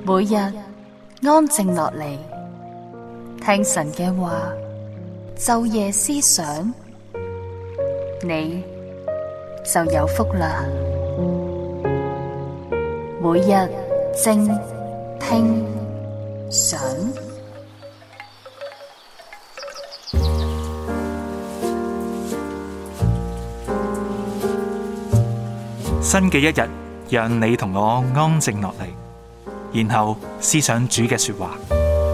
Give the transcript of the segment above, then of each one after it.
每日安靜落嚟，聽神嘅話，晝夜思想，你就有福啦。每日靜聽想， 新嘅一日，讓你同我安靜落嚟，然後思想主嘅說話。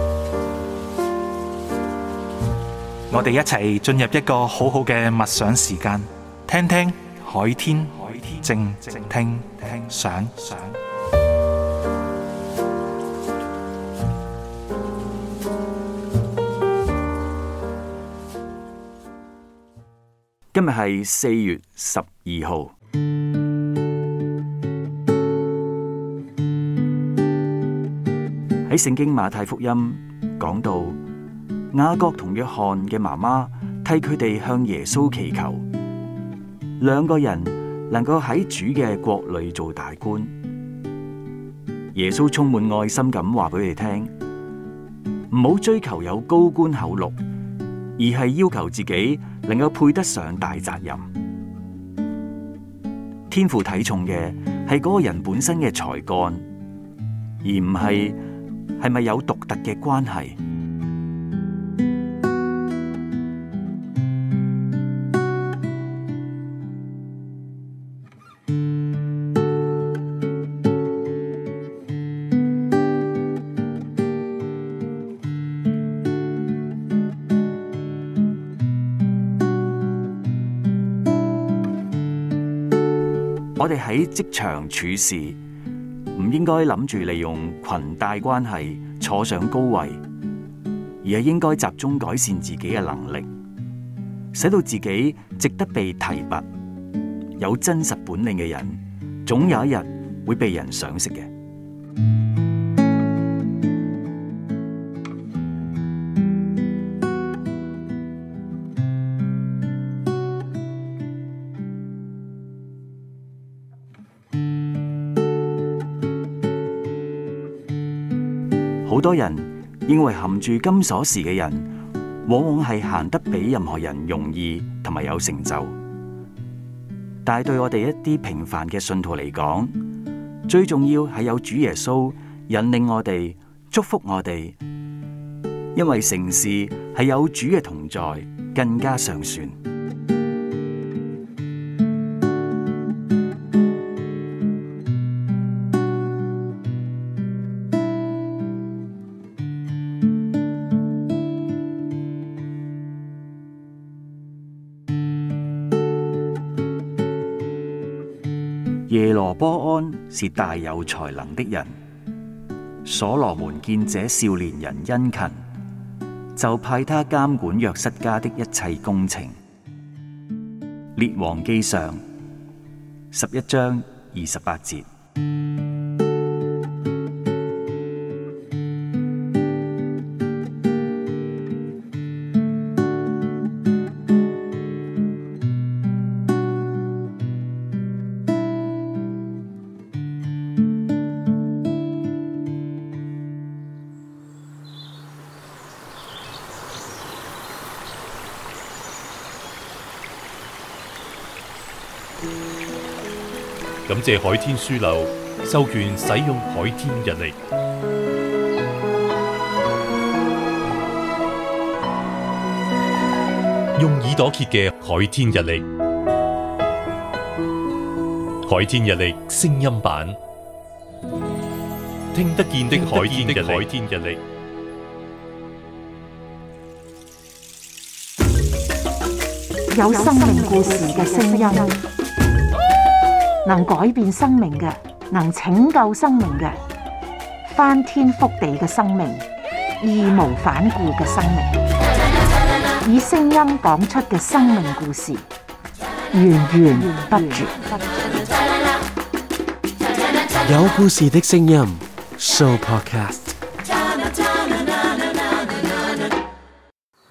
我哋一齊進入一個好好嘅默想時間，聽聽海天靜聽想。 今日係4月12號。喺聖經馬太福音講到，雅各同約翰嘅媽媽替佢哋向耶穌祈求，兩個人能夠喺主嘅國裏做大官。耶穌充滿愛心咁話俾佢哋聽，唔好追求有高官厚祿，而係要求自己能夠配得上大責任。天父睇重嘅係嗰個人本身嘅才幹，而唔係咪有獨特嘅關係。我哋喺職場處事，唔應該諗住利用裙帶關係坐上高位，而係應該集中改善自己嘅能力，使到自己值得被提拔。有真實本領嘅人，總有一日會被人賞識嘅。好多人認為含住金鎖匙嘅人，往往係行得比任何人容易同埋有成就。但係對我哋一啲平凡嘅信徒嚟講，最重要係有主耶穌引領我哋，祝福我哋。因為成事係有主嘅同在，更加上算。耶羅波安是大有才能的人，所羅門見這少年人殷勤，就派他監管約瑟家的一切工程。列王記上11章28節。 感謝海天書樓授權使用海天日曆，用耳朵揭嘅海天日曆，海天日曆聲音版，聽得見的海天日曆。 有生命故事嘅聲音，能改變生命嘅，能拯救生命嘅，翻天覆地嘅生命，義無反顧嘅生命，以聲音講出嘅生命故事，源源不絕。 有故事的聲音 Show Podcast。